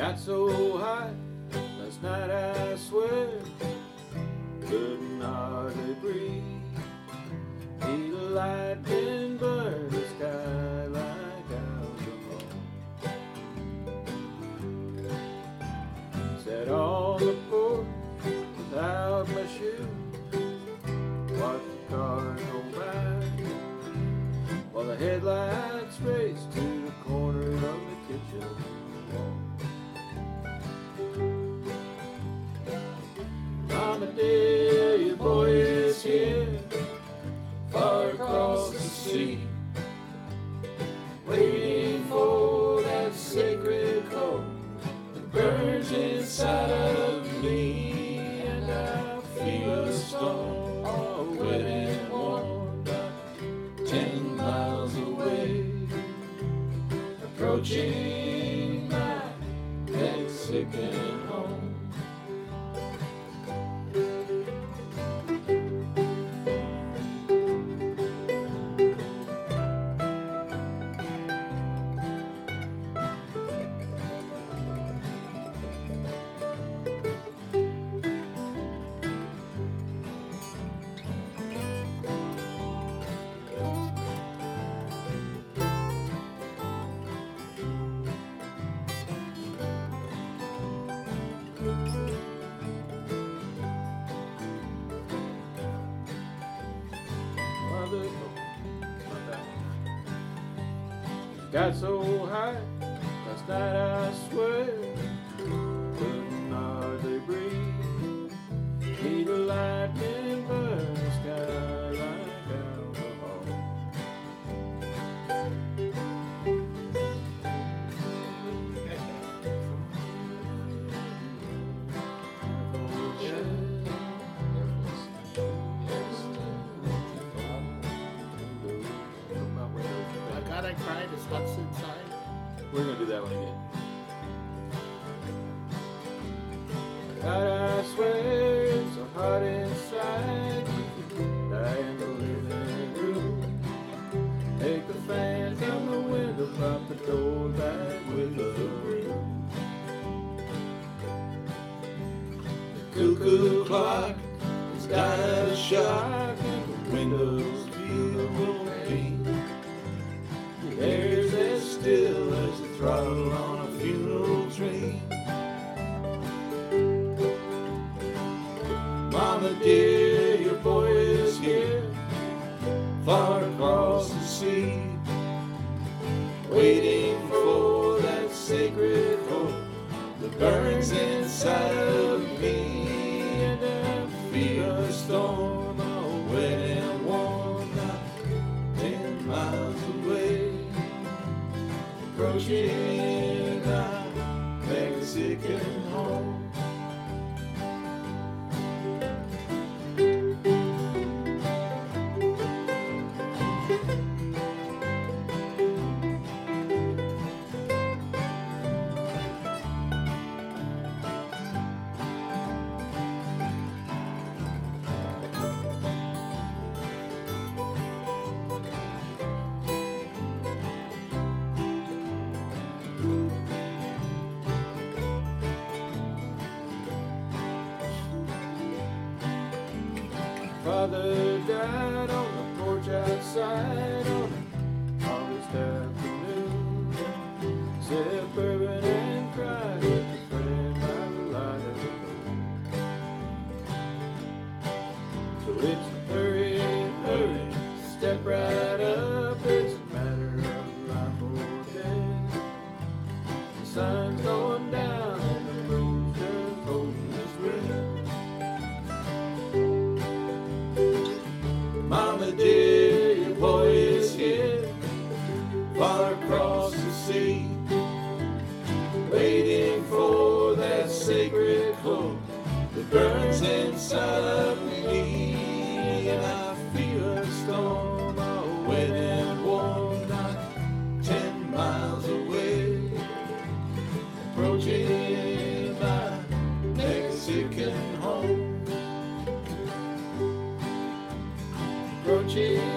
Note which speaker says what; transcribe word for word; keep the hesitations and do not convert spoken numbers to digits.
Speaker 1: Got so high last night I swear, couldn't hardly breathe. Need a lightning burn the sky like alcohol. Sat on the porch without my shoes, watched the cars go by, while the headlights raced to the corner of the kitchen wall. Mama dear, your boy is here, far across the sea, waiting for that sacred coal that burns inside of me. And I feel a storm, all wet and warm, about ten miles away, approaching my Mexican home. Got so high last night I swear, couldn't hardly breathe. Need a lightning burn the sky like alcohol.
Speaker 2: God, I cried. It's what's inside.
Speaker 1: We're gonna do that one again. God, I swear it's so hot inside. Die in the living room. Take the fan from the window, pop the door back with the broom. The cuckoo clock has got a shock, and the windows feel pain. The air's as still as the throttle on a funeral train. Mama dear, your boy is here, far across the sea, waiting for that sacred hope that burns inside of me. And I feel a storm, all wet and warm, not ten miles away, approaching my Mexican home. Father died on the porch outside on an August afternoon. Sipped bourbon and cried with a friend by the light of the moon. So it's hurry, hurry, step right up. It's a matter of life or death. The sun's going down and the moon's just holding its breath. Mama dear, your boy is here, far across the sea, waiting for that sacred hope that burns inside of me. And I feel a storm, all wet and warm, not ten miles away, approaching my Mexican home. Approaching